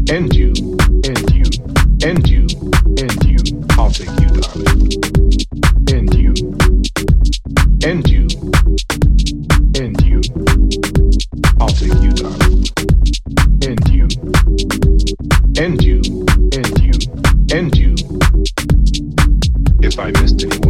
and you, and you, and you, and you. I'll take you, darling. And you, and you, and you. I'll take you, darling. And you, and you, and you, and you. If I missed anyone,